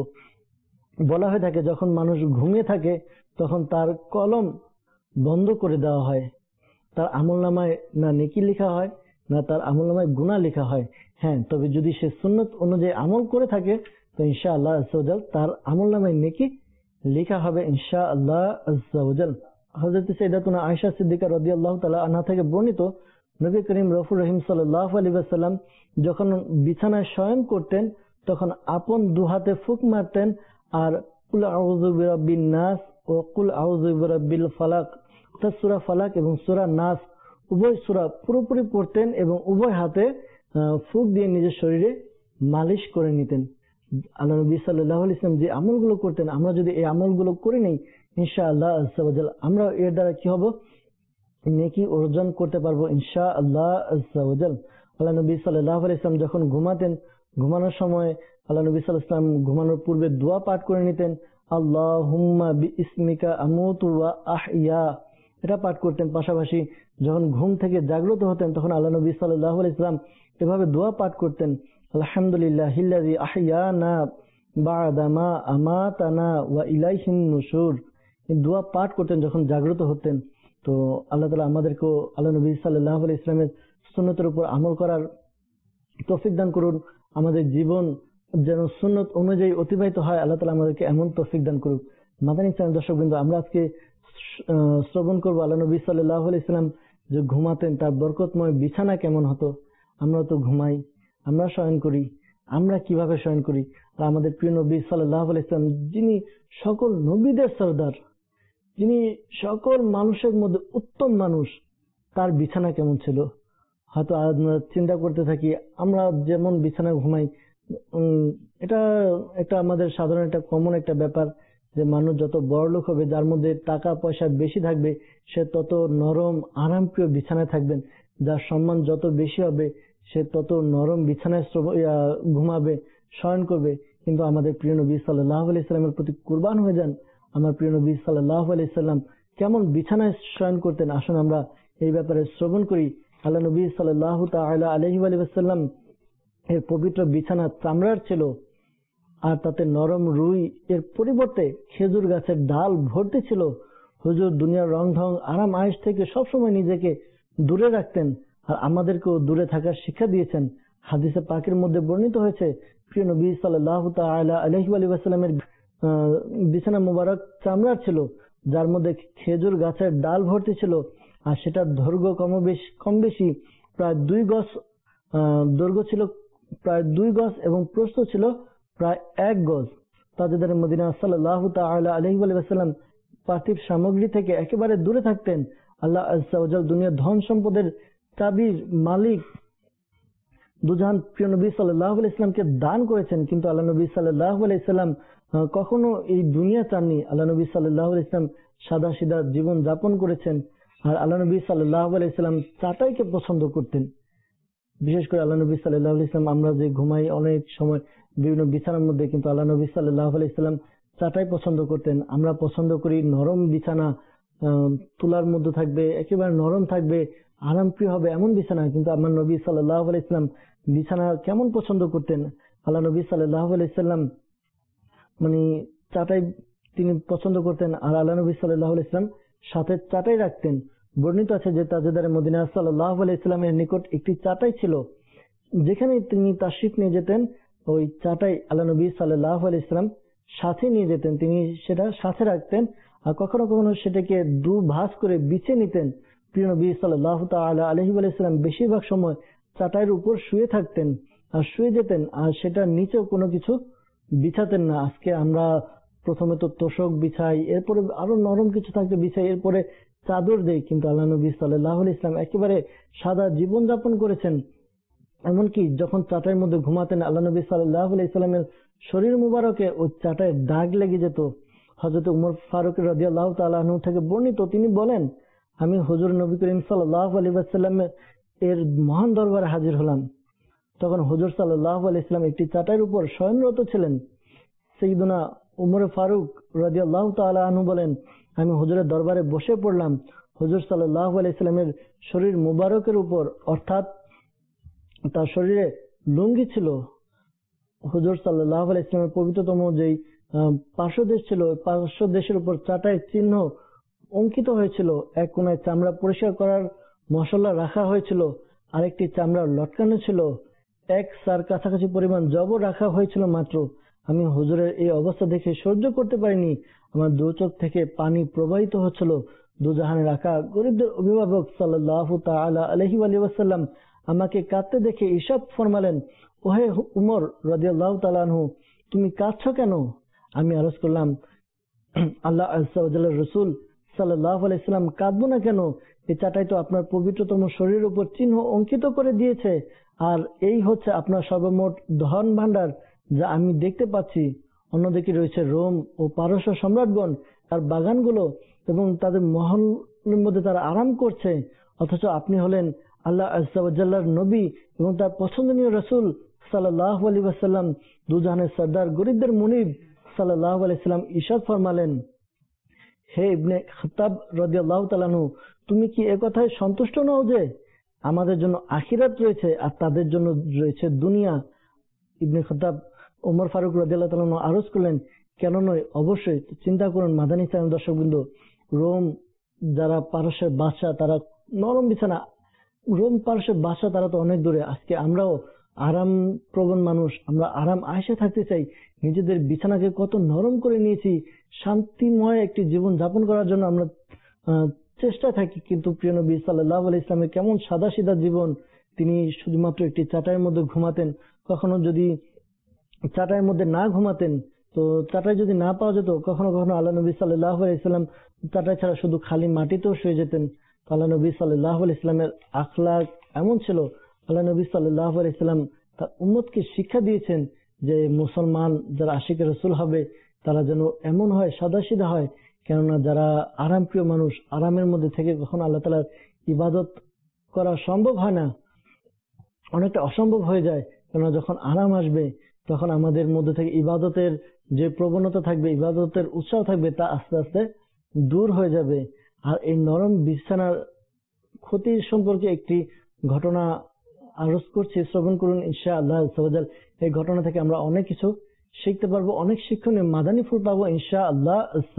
বলা হয়ে থাকে, যখন মানুষ ঘুমিয়ে থাকে তখন তার কলম বন্ধ করে দেওয়া হয়, তার আমলনামায় না নেকি লেখা হয়, না তার আমলনামায় গুনাহ লেখা হয়। হ্যাঁ, তবে যদি সে সুন্নত অনুযায়ী আমল করে থাকে, তো ইনশাআল্লাহ আজ্জা ওয়া জাল তার আমলনামায় নেকি লেখা হবে ইনশাআল্লাহ আজ্জা ওয়া জাল। হযরত সাইয়্যিদাতুনা আয়েশা সিদ্দিকা রাদিয়াল্লাহু তাআলা আনহা থেকে বর্ণিত, নবী করিম রফুর রহিম সাল্লাল্লাহু আলাইহি ওয়াসাল্লাম যখন বিছানায় শয়ন করতেন, তখন আপন দুহাতে ফুঁক মারতেন, আর কুল আউযু বিরাব্বিন নাস ও কুল আউযু বিরাব্বিল ফালাক, অর্থাৎ সূরা ফালাক এবং সূরা নাস উভয় সূরা পুরোপুরি পড়তেন এবং উভয় হাতে ফুঁক দিয়ে নিজের শরীরে মালিশ করে নিতেন। আল্লাহ নবী সাল্লাল্লাহু আলাইহি ওয়াসাল্লাম যে আমলগুলো করতেন, আমরা যদি এই আমলগুলো করে নেই, ইনশাআল্লাহ আজ্জা ওয়া জাল আমরা এর দ্বারা কি হব? নেকি অর্জন করতে পারবো ইনশাআল্লাহ আজ্জা ওয়া জাল। আল্লাহ নবী সাল্লাল্লাহু আলাইহি ওয়াসাল্লাম যখন ঘুমাতেন, ঘুমানোর সময় আল্লাহ নবী সাল্লাল্লাহু আলাইহি ওয়াসাল্লাম ঘুমানোর পূর্বে দোয়া পাঠ করে নিতেন, আল্লাহুম্মা বিইসমিকা আমুতু ওয়া আহইয়া, এটা পাঠ করতেন। পাশাপাশি যখন ঘুম থেকে জাগ্রত হতেন, তখন আল্লাহ নবী সাল্লাল্লাহু আলাইহি ওয়াসাল্লাম এভাবে দোয়া পাঠ করতেন, আলহামদুলিল্লাহিল্লাযী আহইয়ানা বা'দা মা আমাতানা ওয়া ইলাইহিন নুশুর। এই দোয়া পাঠ করতেন যখন জাগ্রত হতেন। তো আল্লাহ তাআলা আমাদেরকে আল্লাহ নবী সাল্লাল্লাহু আলাইহি ওয়াসাল্লামের সুন্নতের উপর আমল করার তৌফিক দান করুন। আমাদের জীবন যেন সুন্নত অনুযায়ী অতিবাহিত হয়, আল্লাহ তাআলা আমাদেরকে এমন তৌফিক দান করুন। মাদানী চ্যানেল দর্শকবৃন্দ, আমরা আজকে শ্রবণ করবো আল্লাহ নবী সাল্লাল্লাহু আলাইহি ওয়াসাল্লাম যে ঘুমাতেন তার বরকতময় বিছানা কেমন হতো। আমরা তো ঘুমাই, আমরা শয়ন করি, আমরা কিভাবে শয়ন করি? আর আমাদের প্রিয় নবী সাল্লাল্লাহু আলাইহি ওয়াসাল্লাম, যিনি সকল নবীদের সরদার, যিনি সকল মানুষের মধ্যে উত্তম মানুষ, তার বিছানা কেমন ছিল? হয়তো আমরা চিন্তা করতে থাকি আমরা যেমন বিছানায় ঘুমাই, এটা একটা আমাদের সাধারণ একটা কমন একটা ব্যাপার যে মানুষ যত বড়লোক হবে, যার মধ্যে টাকা পয়সা বেশি থাকবে, সে তত নরম আরামপ্রিয় বিছানায় থাকবেন। যার সম্মান যত বেশি হবে, সে তত নরম বিছানায় ঘুমাবে, শয়ন করবে। কিন্তু আমাদের প্রিয় নবী সাল্লাল্লাহু আলাইহি সাল্লামের প্রতি কুরবান হয়ে যান। আমার প্রিয় নবী সাল্লাল্লাহু আলাইহি সাল্লাম কেমন বিছানায় শয়ন করতেন, আসুন আমরা এই ব্যাপারে শ্রবণ করি। আল্লাহ নবী সাল্লাল্লাহু তাআলা আলাইহি ওয়াসাল্লাম এর পবিত্র বিছানা চামড়ার ছিল, আর তাতে নরম রুই এর পরিবর্তে খেজুর গাছের ডাল ভর্তি ছিল। হুজুর দুনিয়ার রং ঢং আরাম আয়েশ থেকে সবসময় নিজেকে দূরে রাখতেন, আর আমাদেরকেও দূরে থাকার শিক্ষা দিয়েছেন। হাদিসে পাকের মধ্যে বর্ণিত হয়েছে, প্রিয় নবী সাল্লাল্লাহু তাআলা আলাইহি ওয়াসাল্লামের বিছানা মুবারক চামড়ার ছিল, যার মধ্যে খেজুর গাছের ডাল ভর্তি ছিল, আর সেটার দৈর্ঘ্য কম বেশি প্রায় 2 গজ, দৈর্ঘ্য ছিল প্রায় 2 গজ এবং প্রস্থ ছিল প্রায় 1 গজ। তাজদার মদিনা সাল্লাল্লাহু তাআলা আলাইহি ওয়াসাল্লাম পার্থিব সামগ্রী থেকে একেবারে দূরে থাকতেন। আল্লাহ আযজা ওয়া জাল দুনিয়ার ধন সম্পদের চাবির মালিক দুজাহান প্রিয় নবী সাল্লাল্লাহু আলাইহি সাল্লামকে দান করেছেন, কিন্তু আল্লাহ নবী সাল্লাল্লাহু আলাইহি সাল্লাম কখনো এই দুনিয়া চাননি। আল্লাহ নবী সাল্লাল্লাহু আলাইহি সাল্লাম সাদা সিধা জীবন যাপন করেছেন, আর আল্লাহ নবী সাল্লাল্লাহু আলাইহি সাল্লাম চাটাইকে পছন্দ করতেন। বিশেষ করে আল্লাহ নবী সাল্লাল্লাহু আলাইহি সাল্লাম, আমরা যে ঘুমাই অনেক সময় বিভিন্ন বিছানার মধ্যে, কিন্তু আল্লাহ নবী সাল্লাল্লাহু আলাইহি সাল্লাম চাটাই পছন্দ করতেন। আমরা পছন্দ করি নরম বিছানা, তুলার মধ্যে থাকবে, একেবারে নরম থাকবে, আরামপ্রিয় হবে এমন বিছানা। কিন্তু আমার নবী সাল্লাল্লাহু আলাইহি সাল্লাম বিছানা কেমন পছন্দ করতেন? আল্লাহ নবী সাল্লাল্লাহু আলাইহি সাল্লাম মানে চাটাই তিনি পছন্দ করতেন, আর আল্লাহ নবী সাল্লাল্লাহু আলাইহি সাল্লাম সাথে চাটাই রাখতেন। বর্ণিত আছে যে তাজদার মদিনা সাল্লাল্লাহু আলাইহি সাল্লামের নিকট একটি চাটাই ছিল, যেখানে তিনি তাশরিফ নিয়ে যেতেন ওই চাটাই আল্লাহ নবী সাল্লাল্লাহু আলাইহি সাল্লাম সাথে নিয়ে যেতেন, তিনি সেটা সাথে রাখতেন, আর কখনো কখনো সেটাকে দুভাঁজ করে বিছিয়ে নিতেন। প্রিয় নবী সাল্লাল্লাহু তাআলা আলাইহি ওয়াসাল্লাম বেশিরভাগ সময় চাটাইয়ের উপর শুয়ে থাকতেন আর শুয়ে যেতেন, আর সেটার নিচেও কোনো কিছু বিছাতেন না। আজকে আমরা প্রথমে তো তোশক বিছাই, এরপরে আরো নরম কিছু থাকতে বিছাই, এরপরে চাদর দেই, কিন্তু আল্লাহ নবী সাল্লাল্লাহু আলাইহি সাল্লাম একেবারে সাদা জীবন যাপন করেছেন। এমনকি যখন চাটাইয়ের মধ্যে ঘুমাতেন, আল্লাহ নবী সাল্লাল্লাহু আলাইহি সাল্লামের শরীর মুবারকে ওই চাটাইয়ের দাগ লেগে যেত। হযরত উমর ফারুক রাদিয়াল্লাহু তাআলা আনহু থেকে বর্ণিত, তিনি বলেন, আমি হুজুর নবী করিম সাল্লাল্লাহু আলাইহি ওয়াসাল্লাম এর মহান দরবারে হাজির হলাম। তখন হুজুর সাল্লাল্লাহু আলাইহি সাল্লাম একটি চাটাইয়ের উপর শয়নরত ছিলেন। সাইয়্যিদুনা উমর ফারুক রাদিয়াল্লাহু তাআলা আনহু বলেন, আমি হুজুরের দরবারে বসে পড়লাম। হুজুর সাল্লাল্লাহু আলাইহি সাল্লামের শরীর মুবারকের উপর, অর্থাৎ তার শরীরে লুঙ্গি ছিল। হুজুর সাল্লাল্লাহু আলাইহি সাল্লামের পবিত্রতম যেই পার্শ্বদেশ ছিল, ওই পার্শ্বদেশের উপর চাটাইয়ের চিহ্ন অঙ্কিত হয়েছিল। এক কোনায় চামড়া পরিষ্কার করার মশলা রাখা হয়েছিল, আরেকটি চামড়া লটকানো ছিল, এক সার কাছাকাছি পরিমাণ জবর রাখা হয়েছিল মাত্র। আমি হুজুরের এই অবস্থা দেখে সহ্য করতে পারিনি, আমার দু চোখ থেকে পানি প্রবাহিত হচ্ছিল। দুজাহানের রাখা গরিবদের অভিভাবক সাল্লাল্লাহু তাআলা আলাইহি ওয়াসাল্লাম আমাকে কাঁদতে দেখে ইরশাদ ফরমালেন, ওহে উমর রাদিয়াল্লাহু তাআলা আনহু, তুমি কাঁদছো কেন? আমি আরজ করলাম, আল্লাহ আযজা ওয়া জাল্লার রাসূল সাল্লাল্লাহু আলাইহি সাল্লাম, কাঁদবো না কেন? এই চাটাই তো আপনার পবিত্রতম শরীরের উপর চিহ্ন অঙ্কিত করে দিয়েছে, আর এই হচ্ছে আপনার সর্বমোট ধন ভান্ডার যা আমি দেখতে পাচ্ছি। অন্যদিকে রয়েছে রোম ও পারস্য সম্রাটগণ, তার বাগানগুলো এবং তাদের মহলের মধ্যে তারা আরাম করছে, অথচ আপনি হলেন আল্লাহ আযজা ওয়া জাল্লার নবী এবং তার পছন্দনীয় রাসূল সাল্লাল্লাহু আলাইহি ওয়াসাল্লাম, দুজাহানের সরদার, গরিবদের মুনিব সাল্লাল্লাহু আলাইহি সাল্লাম ইরশাদ ফরমালেন, হে ইবনে খাত্তাব রাদিয়াল্লাহু তাআলা আনহু, তুমি কি এ কথায় সন্তুষ্ট নও যে আমাদের জন্য আখিরাত রয়েছে আর তাদের জন্য রয়েছে দুনিয়া? ইবনে খাত্তাব ওমর ফারুক রাদিয়াল্লাহু তাআলা আনহু আরজ করলেন, কেন নয়, অবশ্যই। চিন্তা করুন মাদানী চ্যানেল দর্শকবৃন্দ, রোম যারা পারস্যের বাদশা, তারা নরম বিছানা, রোম পারস্যের বাদশা তারা তো অনেক দূরে। আজকে আমরাও আরাম প্রবণ মানুষ, আমরা আরাম আয়েশে থাকতে চাই, নিজেদের বিছানাকে কত নরম করে নিয়েছি, শান্তিময় একটি জীবন যাপন করার জন্য আমরা চেষ্টা থাকি। কিন্তু প্রিয় নবী সাল্লাল্লাহু আলাইহি ইসলামের কেমন সাদা সিধা জীবন, তিনি শুধুমাত্র একটি চাটাইয়ের মধ্যে ঘুমাতেন। কখনো যদি চাটাইয়ের মধ্যে না ঘুমাতেন, তো চাটাই যদি না পাওয়া যেত, কখনো কখনো আল্লাহ নবী সাল্লাল্লাহু আলাইহি সাল্লাম চাটাই ছাড়া শুধু খালি মাটিতেও শুয়ে যেতেন। আল্লাহ নবী সাল্লাল্লাহু আলাইহি ইসলামের আখলাক এমন ছিল, আল্লাহ নবী সাল্লাল্লাহু আলাইহি সাল্লাম তার উম্মতকে শিক্ষা দিয়েছেন যে মুসলমান যারা আশিকে রাসূল হবে তারা যেন এমন হয়, সাদাসিধা হয়। কেননা যারা আরাম প্রিয় মানুষ, আরামের মধ্যে থেকে কখনো আল্লাহ তাআলার ইবাদত করা সম্ভব হয় না। অনেকটা অসম্ভব হয়ে যায়। কেননা যখন আরাম আসবে তখন আমাদের মধ্যে থেকে ইবাদতের যে প্রবণতা থাকবে, ইবাদতের উৎসাহ থাকবে, তা আস্তে আস্তে দূর হয়ে যাবে। আর এই নরম বিছানার ক্ষতির সম্পর্কে একটি ঘটনা আরজ করছি, শ্রবণ করুন ইনশাআল্লাহ। এই ঘটনা থেকে আমরা অনেক কিছু শিখতে পারবো, অনেক শিক্ষণীয় মাদানী ফুল পাবো ইনশাআল্লাহ।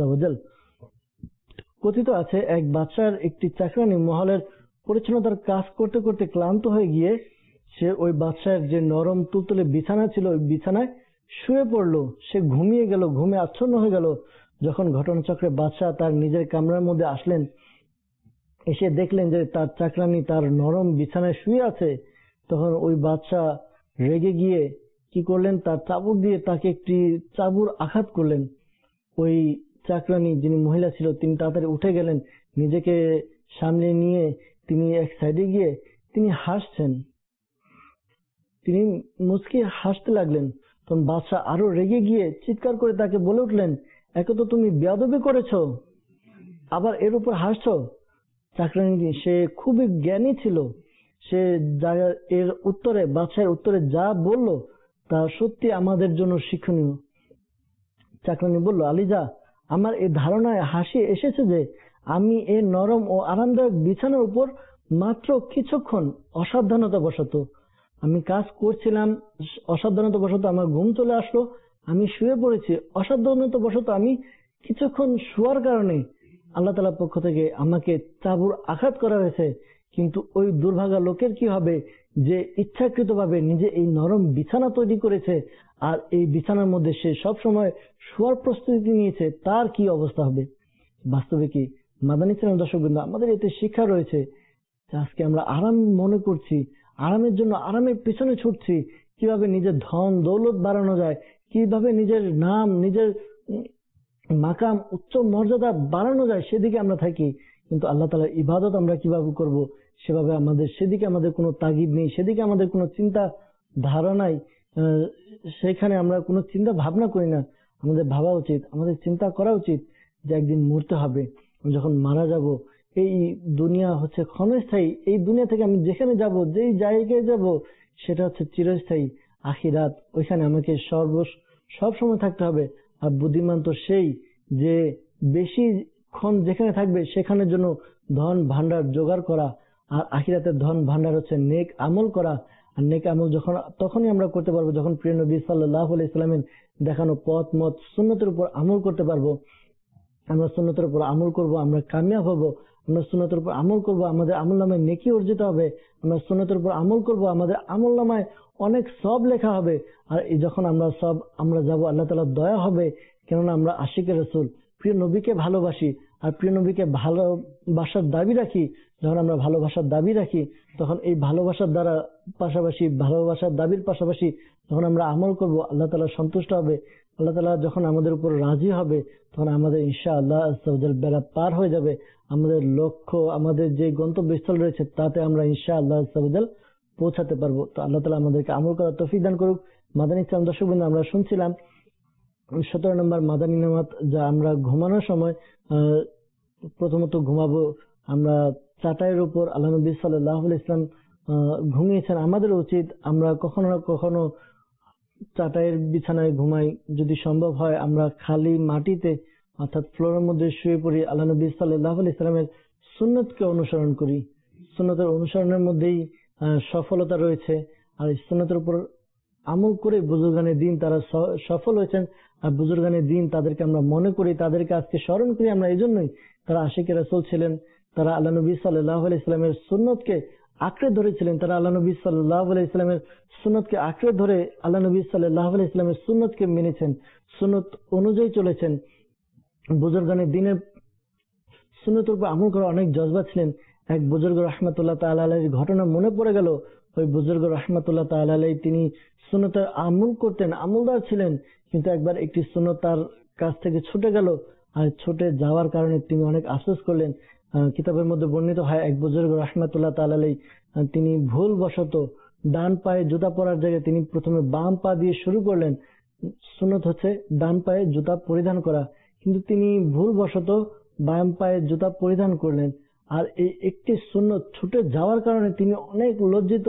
কথিত আছে এক বাদশার একটি চাকরানী মহলের পরিচ্ছন্নতার কাজ করতে করতে ক্লান্ত হয়ে গিয়ে সে ওই বাদশার যে নরম তুলতুলে বিছানা ছিল ওই বিছানায় শুয়ে পড়লো। সে ঘুমিয়ে গেল, ঘুমে আচ্ছন্ন হয়ে গেল। যখন ঘটনাচক্রে বাদশাহ তার নিজের কামরার মধ্যে আসলেন, এসে দেখলেন যে তার চাকরানী তার নরম বিছানায় শুয়ে আছে, তখন ওই বাদশাহ রেগে গিয়ে কি করলেন, তার চাবুক দিয়ে তাকে একটি চাবুর আঘাত করলেন। ওই চাকরানী যিনি মহিলা ছিল তিনি তাড়াতাড়ি উঠে গেলেন, নিজেকে সামনে নিয়ে তিনি এক সাইডে গিয়ে তিনি হাসছেন, তিনি মুচকি হাসতে লাগলেন। তখন বাদশাহ আরো রেগে গিয়ে চিৎকার করে তাকে বলে উঠলেন, একে তো তুমি বেয়াদবি করেছো, আবার এর উপর হাসছো। চাকরানী সে খুবই জ্ঞানী ছিল, সে এর উত্তরে বাদশাহের উত্তরে যা বলল তা সত্যি আমাদের জন্য শিক্ষণীয়। চাকরানী বলল, আলিজা, আমার এই ধারণায় হাসি এসেছে যে আমি এই নরম ও আরামদায়ক বিছানার উপর মাত্র কিছুক্ষণ অসাবধানতা বশত আমি কাজ করছিলাম, অসাবধানতা বশত আমার ঘুম চলে আসলো, আমি শুয়ে পড়েছি। অসাবধানতা বশত আমি কিছুক্ষণ শোয়ার কারণে আল্লাহ তাআলার পক্ষ থেকে আমাকে চাবুর আঘাত করা হয়েছে। কিন্তু ওই দুর্ভাগা লোকের কি হবে যে ইচ্ছাকৃতভাবে নিজে এই নরম বিছানা তৈরি করেছে আর এই বিছানার মধ্যে সে সব সময় শোয়ার প্রস্তুতি নিয়েছে, তার কি অবস্থা হবে। বাস্তবে কি মাদানী চ্যানেল দর্শকবৃন্দ, আমাদের এতে শিক্ষা রয়েছে। আজকে আমরা আরাম মনে করছি, আরামের জন্য আরামের পিছনে ছুটছি, কিভাবে নিজের ধন দৌলত বাড়ানো যায়, কিভাবে নিজের নাম, নিজের মাকাম, উচ্চ মর্যাদা বাড়ানো যায়, সেদিকে আমরা থাকি। কিন্তু আল্লাহ তাআলার ইবাদত আমরা কিভাবে করব সেভাবে সেদিকে আমাদের কোনো তাগিদ নেই, সেদিকে আমাদের কোনো চিন্তা ধারণাই, সেখানে আমরা কোনো চিন্তা ভাবনা করি না। আমাদের ভাবা উচিত, আমাদের চিন্তা করা উচিত যে একদিন মরতে হবে, যখন মারা যাব। এই দুনিয়া হচ্ছে ক্ষণস্থায়ী, এই দুনিয়া থেকে আমি যেখানে যাব, যেই জায়গায় যাব, সেটা হচ্ছে চিরস্থায়ী আখিরাত। ওইখানে আমাকে সব সময় থাকতে হবে। আর বুদ্ধিমান তো সেই যে বেশি ক্ষণ যেখানে থাকবে সেখানের জন্য ধন ভান্ডার জোগাড় করা। আর আখিরাতের ধন ভান্ডার হচ্ছে নেক আমল করা। আর নেক আমল তখনই আমরা করতে পারবো যখন প্রিয় নবী সাল্লাল্লাহু আলাইহি সাল্লামের দেখানো পথ মত সুন্নতের উপর আমল করতে পারবো। আমরা সুন্নতের উপর আমল করব, আমরা কামিয়াব হব। আমরা সুন্নতের উপর আমল করব, আমাদের আমলনামায় নেকি অর্জিত হবে। আমরা সুন্নতের উপর আমল করব, আমাদের আমলনামায় অনেক সওয়াব লেখা হবে। আর এই যখন আমরা যাব, আল্লাহ তাআলার দয়া হবে, কেননা আমরা আশিকে রাসূল, প্রিয় নবীকে ভালোবাসি। আর প্রিয় নবীকে ভালোবাসার দাবি রাখি। যখন আমরা ভালোবাসার দাবি রাখি, তখন এই ভালোবাসার দাবির পাশাপাশি যখন আমরা আমল করব, আল্লাহ তাআলা সন্তুষ্ট হবে। আল্লাহ তাআলা যখন আমাদের উপর রাজি হবে, তখন আমাদের ইনশাআল্লাহ বেড়া পার হয়ে যাবে। আমাদের লক্ষ্য, আমাদের যে গন্তব্যস্থল রয়েছে তাতে আমরা ইনশাআল্লাহ পৌঁছাতে পারবো। তো আল্লাহ তাআলা আমাদেরকে আমল করার তৌফিক দান করুক। মাদানী ইসলাম দর্শকবৃন্দ, আমরা শুনছিলাম 17 নম্বর মাদানী নামাত, যা আমরা ঘুমানোর সময় প্রথমত ঘুমাবো আমরা চাটাইয়ের উপর। আল্লাহ নবী সাল্লাল্লাহু আলাইহি ওয়াসাল্লাম ঘুমিয়েছেন। আমাদের উচিত আমরা কখনো না কখনো চাটাইয়ের বিছানায় ঘুমাই, যদি সম্ভব হয় আমরা খালি মাটিতে অর্থাৎ ফ্লোরের মধ্যে শুয়ে পড়ি। আল্লাহ নবী সাল্লাল্লাহু আলাইহি ওয়াসাল্লামের সুন্নতকে অনুসরণ করি। সুন্নতের অনুসরণের মধ্যেই সফলতা রয়েছে। আর সুন্নতের উপর আমল করে বুজুর্গানে দিন তারা সফল হয়েছেন। আর বুজুর্গানে দিন তাদেরকে আমরা মনে করি, তাদেরকে আজকে স্মরণ করি আমরা এই জন্যই, তারা আশিকে রাসূল ছিলেন। তারা আল্লাহ নবী সাল্লাল্লাহু আলাইহি ওয়াসাল্লামের সুন্নতকে আঁকড়ে ধরেছিলেন। তারা আল্লাহ নবী সাল্লাল্লাহু আলাইহি ওয়াসাল্লামের সুন্নতকে আঁকড়ে ধরে আল্লাহ নবী সাল্লাল্লাহু আলাইহি ওয়াসাল্লামের সুন্নতকে মেনেছেন, সুন্নত অনুযায়ী চলেছেন। বুজুর্গানে দিনের সুন্নতের উপর আমল করা অনেক জজবা ছিলেন। এক বুজুর্গ রাহমাতুল্লাহ তাআলা আলাইহির ঘটনা মনে পড়ে গেল। ওই বুজুর্গ রাহমাতুল্লাহ তাআলা আলাইহি তিনি সুন্নতের আমল করতেন, আমলদার ছিলেন। কিন্তু একবার একটি সুন্নত তার কাছ থেকে ছুটে গেল। আর ছুটে যাওয়ার কারণে তিনি অনেক আফসোস করলেন। কিতাবের মধ্যে বর্ণিত হয় এক বুজুর্গ রাহমাতুল্লাহ তাআলা আলাইহি তিনি ভুলবশত ডান পায়ে জুতা পরার জায়গায় তিনি প্রথমে বাম পা দিয়ে শুরু করলেন। সুন্নত হচ্ছে ডান পায়ে জুতা পরিধান করা, কিন্তু তিনি ভুলবশত বাম পায়ে জুতা পরিধান করলেন। আর এই একটি সুন্নত ছুটে যাওয়ার কারণে তিনি অনেক লজ্জিত,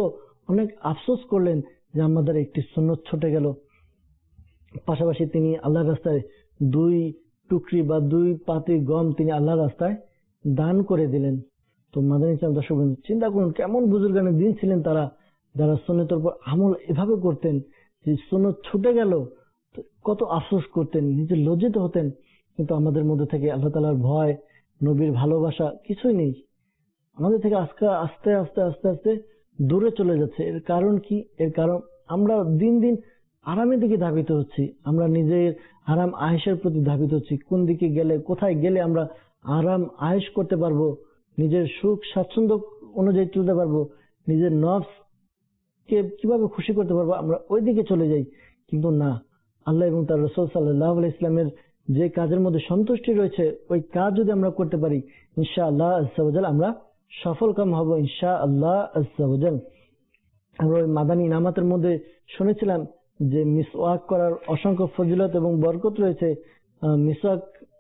অনেক আফসোস করলেন যে আমাদের একটি সুন্নত ছুটে গেল। পাশাপাশি তিনি আল্লাহর রাস্তায় 2 টুকরি বা 2 পাতি গম তিনি আল্লাহর রাস্তায় দান করে দিলেন। তো মাদানী ইসলাম দর্শক চিন্তা করুন কেমন বুজুর্গানের দিন ছিলেন তারা, যারা সুন্নতের উপর আমল এভাবে করতেন যে সুন্নত ছুটে গেল কত আফসোস করতেন, নিজে লজ্জিত হতেন। কিন্তু আমাদের মধ্যে থেকে আল্লাহ তাআলার ভয়, নবীর ভালোবাসা কিছুই নেই। আমাদের থেকে আজকে আস্তে আস্তে আস্তে আস্তে দূরে চলে যাচ্ছে। এর কারণ কি? এর কারণ আমরা দিন দিন আরামের দিকে ধাবিত হচ্ছি, আমরা নিজের আরাম আয়েশের প্রতি ধাবিত হচ্ছি। কোন দিকে গেলে, কোথায় গেলে আমরা আরাম আয়েশ করতে পারবো, নিজের সুখ স্বাচ্ছন্দ্য অনুযায়ী চলতে পারবো, নিজের নফস কে কিভাবে খুশি করতে পারবো, আমরা ওই দিকে চলে যাই। কিন্তু না, আল্লাহ এবং তার রাসূল সাল্লাল্লাহু আলাইহি ইসলামের যে কাজের মধ্যে সন্তুষ্টি রয়েছে ওই কাজ যদি আমরা করতে পারি ইনশাআল্লাহ আজ্জা ওয়া জাল আমরা সফল কাম হব ইনশাআল্লাহ আজ্জা ওয়া জাল। আমরা ওই মাদানী ইনামাতের মধ্যে শুনেছিলাম যে মিসওয়াক করার অসংখ্য ফজিলত এবং বরকত রয়েছে। মিসওয়াক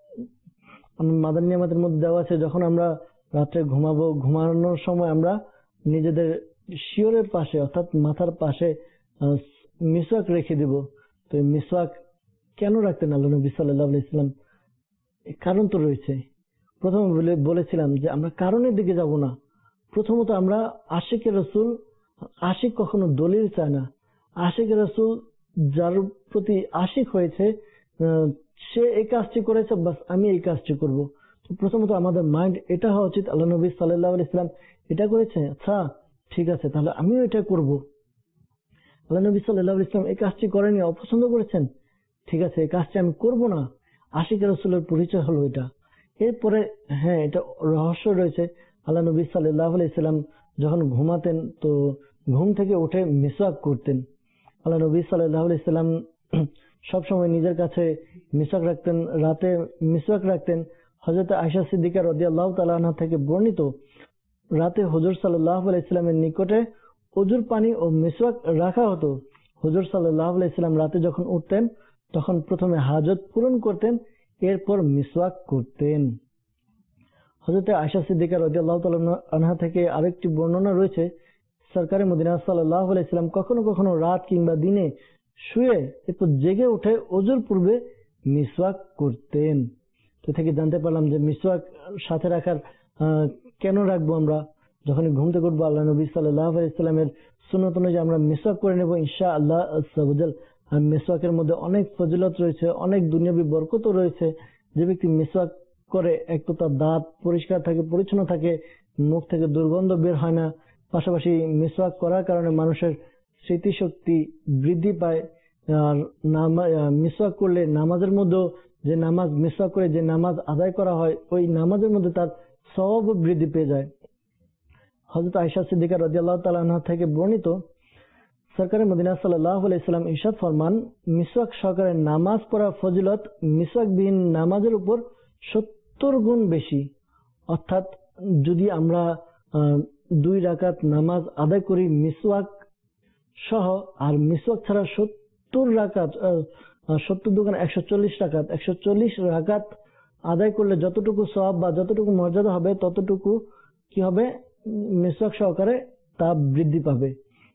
মাদানী ইনামাতের মধ্যে দেওয়া আছে, যখন আমরা রাত্রে ঘুমাবো, ঘুমানোর সময় আমরা নিজেদের শিয়রের পাশে অর্থাৎ মাথার পাশে মিসওয়াক রেখে দিব। তো এই মিসওয়াক কেন রাখতেন আল্লাহ নবী সাল্লাল্লাহু আলাইহি ওয়াসাল্লাম? কারণ তো রয়েছে। প্রথমে বলেছিলাম যে আমরা কারণের দিকে যাব না। প্রথমত আমরা আশিকে রাসূল, আশিক কখনো দলিল চায় না। আশিকে রাসূল যার প্রতি আশিক হয়েছে সে এই কাজটি করেছে, বাস আমি এই কাজটি করব। তো প্রথমত আমাদের মাইন্ড এটা হওয়া উচিত আল্লাহ নবী সাল্লাল্লাহু আলাইহি ওয়াসাল্লাম এটা করেছে, আচ্ছা ঠিক আছে তাহলে আমিও এটা করব। আল্লাহ নবী সাল্লাল্লাহু আলাইহি ওয়াসাল্লাম এই কাজটি করেনি, অপছন্দ করেছেন, ঠিক আছে এই কাজটি আমি করব না। আশিক রাসূলের পরিচয় হলো এটা। এরপরে হ্যাঁ, এটা রহস্য রয়েছে। আল্লাহ নবী সাল্লাল্লাহু আলাইহি ওয়াসাল্লাম যখন ঘুমাতেন তো ঘুম থেকে উঠে মিসওয়াক করতেন। আল্লাহ নবী সাল্লাল্লাহু আলাইহি ওয়াসাল্লাম সবসময় নিজের কাছে মিসওয়াক রাখতেন, রাতে মিসওয়াক রাখতেন। হযরত আয়েশা সিদ্দিকা রাদিয়াল্লাহু তাআলা আনহা থেকে বর্ণিত, রাতে হুজুর সাল্লাল্লাহু আলাইহি ওয়াসাল্লামের নিকটে ওযুর পানি ও মিসওয়াক রাখা হতো। হুজুর সাল্লাল্লাহু আলাইহি ওয়াসাল্লাম রাতে যখন উঠতেন তখন প্রথমে হাজত পূরণ করতেন, এরপর মিসওয়াক করতেন। হযরত আয়েশা সিদ্দিকা রাদিয়াল্লাহু তাআলা আনহা থেকে আরেকটি বর্ণনা রয়েছে, সরকারে মদিনা সাল্লাল্লাহু আলাইহি ওয়াসাল্লাম কখনো কখনো রাত কিংবা দিনে শুয়ে এরপর জেগে উঠে ওযুর পূর্বে মিসওয়াক করতেন। তো থেকে জানতে পারলাম যে মিসওয়াক সাথে রাখার কেন রাখবো আমরা? যখন ঘুম থেকে উঠবো আল্লাহ নবী সাল্লাল্লাহু আলাইহি ওয়াসাল্লামের সুন্নাত অনুযায়ী আমরা মিসওয়াক করে নেব ইনশাআল্লাহ আজ্জা ওয়া জাল। আর মিসওয়াকের মধ্যে অনেক ফজিলত রয়েছে, অনেক দুনিয়াবী বরকতও রয়েছে। যে ব্যক্তি মিসওয়াক করে এক তো তার দাঁত পরিষ্কার থাকে, পরিচ্ছন্ন থাকে, মুখ থেকে দুর্গন্ধ বের হয় না। পাশাপাশি মিসওয়াক করার কারণে মানুষের স্মৃতিশক্তি বৃদ্ধি পায়। আর মিসওয়াক করলে নামাজের মধ্যে যে নামাজ মিসওয়াক করে যে নামাজ আদায় করা হয় ওই নামাজের মধ্যে তার সওয়াব বৃদ্ধি পেয়ে যায়। হযরত আয়েশা সিদ্দিকা রাদিয়াল্লাহু তাআলা আনহা থেকে বর্ণিত, সরকারে মদিনা সাল্লাল্লাহু আলাইহি ওয়াসাল্লাম ইরশাদ ফরমান, মিসওয়াক সহকারে নামাজ পড়ার ফজিলত মিসওয়াকবিহীন নামাজের উপর 70 গুণ বেশি। অর্থাৎ যদি আমরা 2 রাকাত নামাজ আদায় করি মিসওয়াক সহ, আর মিসওয়াক ছাড়া 70 রাকাত 70 দুগুণ 140 রাকাত 140 রাকাত আদায় করলে যতটুকু সওয়াব বা যতটুকু মর্যাদা হবে ততটুকু কি হবে মিসওয়াক সহকারে তা বৃদ্ধি পাবে।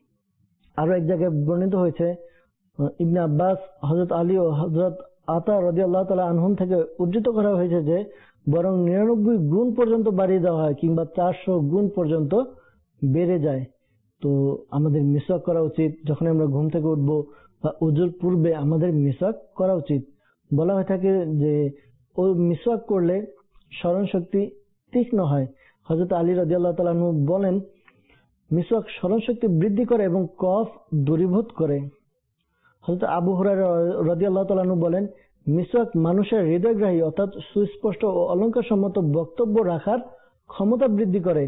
আরো এক জায়গায় বর্ণিত হয়েছে, ইবনে আব্বাস, হযরত আলী ও হযরত আতা রাদিয়াল্লাহু তাআলা আনহুম থেকে উদ্ধৃত করা হয়েছে যে বরং 99 গুণ পর্যন্ত বাড়িয়ে দেওয়া হয় কিংবা 400 গুণ পর্যন্ত বেড়ে যায়। তো আমাদের মিসওয়াক করা উচিত। যখন আমরা ঘুম থেকে উঠবো বা ওযুর পূর্বে আমাদের মিসওয়াক করা উচিত। বলা হয়ে থাকে যে ও মিসওয়াক করলে স্মরণ শক্তি তীক্ষ্ণ হয়। হযরত আলী রাদিয়াল্লাহু তাআলা আনহু বলেন, মিসওয়াক স্মরণ শক্তি বৃদ্ধি করে এবং কফ দূরীভূত করে। হযরত আবু হুরায়রা রাদিয়াল্লাহু তাআলা আনহু বলেন, মিসওয়াক মানুষের হৃদয়গ্রাহী অর্থাৎ সুস্পষ্ট ও অলংকারসম্মত বক্তব্য রাখার ক্ষমতা বৃদ্ধি করে।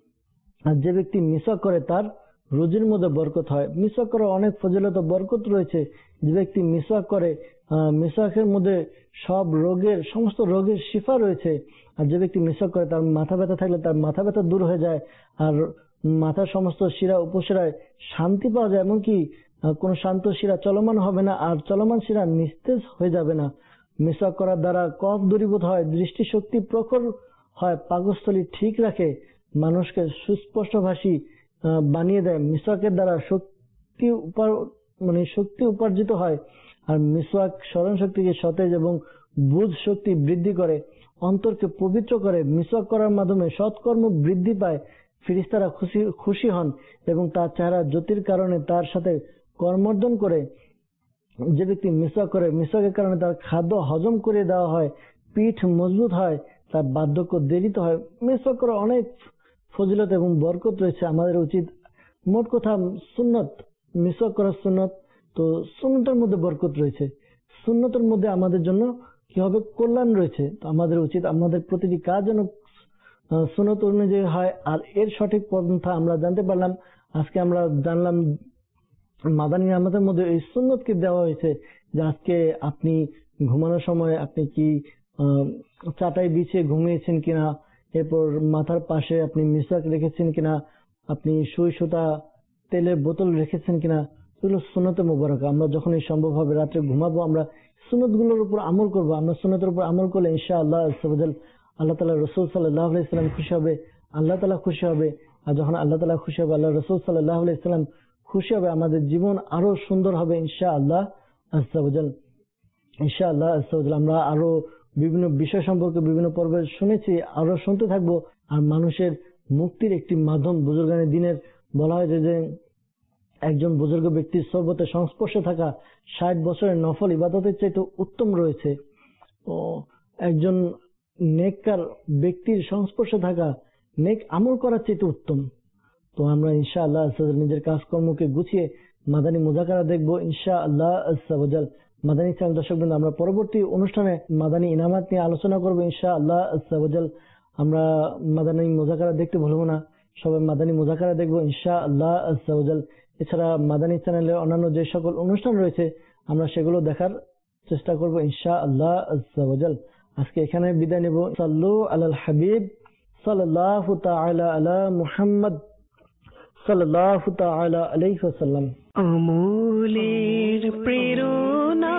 আর যে ব্যক্তি মিসওয়াক করে তার রুজির মধ্যে বরকত হয়। মিসওয়াক করার অনেক ফজিলত ও বরকত রয়েছে। যে ব্যক্তি মিসওয়াক করে মিসওয়াকের মধ্যে সব রোগের, সমস্ত রোগের শিফা রয়েছে। আর যে ব্যক্তি মিসওয়াক করে তার মাথা ব্যথা থাকলে তার মাথা ব্যথা দূর হয়ে যায়, আর মাথার সমস্ত শিরা উপশিরায় শান্তি পাওয়া যায়, এমনকি কোন শান্ত শিরা চলমান হবে না, আর চলমান শিরা নিস্তেজ হয়ে যাবে না। মিসওয়াক করার দ্বারা কফ দূরীভূত হয়, দৃষ্টিশক্তি প্রখর হয়, পাকস্থলী ঠিক রাখে, মানুষকে সুস্পষ্টভাষী বানিয়ে দেয়, মিসওয়াকের দ্বারা শক্তি উপার্জিত হয়। আর মিসওয়াক স্মরণ শক্তিকে সতেজ এবং বুঝ শক্তি বৃদ্ধি করে, অন্তরকে পবিত্র করে। মিসওয়াক করার মাধ্যমে সৎকর্ম বৃদ্ধি পায়, ফেরেশতারা খুশি হন এবং তার চেহারা জ্যোতির কারণে তার সাথে কর্মর্দন করে। যে ব্যক্তি মিসওয়াক করে, মিসওয়াকের কারণে তার খাদ্য হজম করে দেওয়া হয়, পিঠ মজবুত হয়, তার বার্ধক্য দেরিত হয়। মিসওয়াক করার অনেক ফজিলত এবং বরকত রয়েছে। আমাদের উচিত, মোট কথা সুন্নত, মিসওয়াক করা সুন্নত, তো সুন্নতের মধ্যে বরকত রয়েছে, সুন্নতের মধ্যে আমাদের জন্য কি হবে, কল্যাণ রয়েছে। তো আমাদের উচিত আমাদের প্রতিটি কাজ যেন সুন্নত অনুযায়ী হয়। আর এর সঠিক পন্থা আমরা জানতে পারলাম, আজকে আমরা জানলাম মাদানী আমাদের মধ্যে এই সুন্নতকে দেওয়া হয়েছে যে আজকে আপনি ঘুমানোর সময় আপনি কি চাটাই বিছিয়ে ঘুমিয়েছেন কিনা, এরপর মাথার পাশে আপনি মিসওয়াক রেখেছেন কিনা, আপনি সুই সুতা তেলের বোতল রেখেছেন কিনা, এগুলো সুন্নতে মোবারক। আমরা যখনই সম্ভব হবে রাত্রে ঘুমাবো, আমরা সুন্নত গুলোর উপর আমল করবো। আমরা সুন্নতের উপর আমল করলে ইনশাআল্লাহ আল্লাহ তাআলা রাসূল সাল্লাল্লাহু আলাইহি ওয়াসাল্লাম খুশি হবে, আল্লাহ তাআলা খুশি হবে। আর যখন আল্লাহ তাআলা খুশি হবে, আল্লাহ রাসূল সাল্লাল্লাহু আলাইহি ওয়াসাল্লাম খুশি হবে, আমাদের জীবন আরো সুন্দর হবে ইনশাআল্লাহ আযজা ওয়া জাল। ইনশাআল্লাহ আযজা ওয়া জাল। আমরা আরো বিভিন্ন বিষয় সম্পর্কে বিভিন্ন পর্বে শুনেছি, আরো শুনতে থাকবো। আর মানুষের মুক্তির একটি মাধ্যম বুজুর্গানে দিনের বলা হয় যে একজন বুজুর্গ ব্যক্তির সোহবতে সংস্পর্শে থাকা 60 বছরের নফল ইবাদতের চাইতে উত্তম রয়েছে। ও একজন নেককার ব্যক্তির সংস্পর্শে থাকা নেক আমল করার চাইতে উত্তম। তো আমরা ইনশাআল্লাহ নিজের কাজকর্মকে গুছিয়ে মাদানী মুযাকারা দেখবো ইনশাআল্লাহ আযজা ওয়া জাল। মাদানী চ্যানেল দর্শকবৃন্দ, আমরা পরবর্তী অনুষ্ঠানে মাদানী ইনামাত নিয়ে আলোচনা করবো ইনশাআল্লাহ আযজা ওয়া জাল। আমরা মাদানী মুযাকারা দেখতে ভুলবো না, সবাই মাদানী মুযাকারা দেখবো ইনশাআল্লাহ আযজা ওয়া জাল। এছাড়া মাদানী চ্যানেলের অন্যান্য যে সকল অনুষ্ঠান রয়েছে আমরা সেগুলো দেখার চেষ্টা করবো ইনশাআল্লাহ আযজা ওয়া জাল। আজকে এখানে বিদায় নেব। সাল্লু আলাল হাবিব সাল্লাল্লাহু তাআলা আলা মুহাম্মদ সাল্লাল্লাহু তাআলা আলাইহি ওয়াসাল্লাম। আমলের প্রেরণা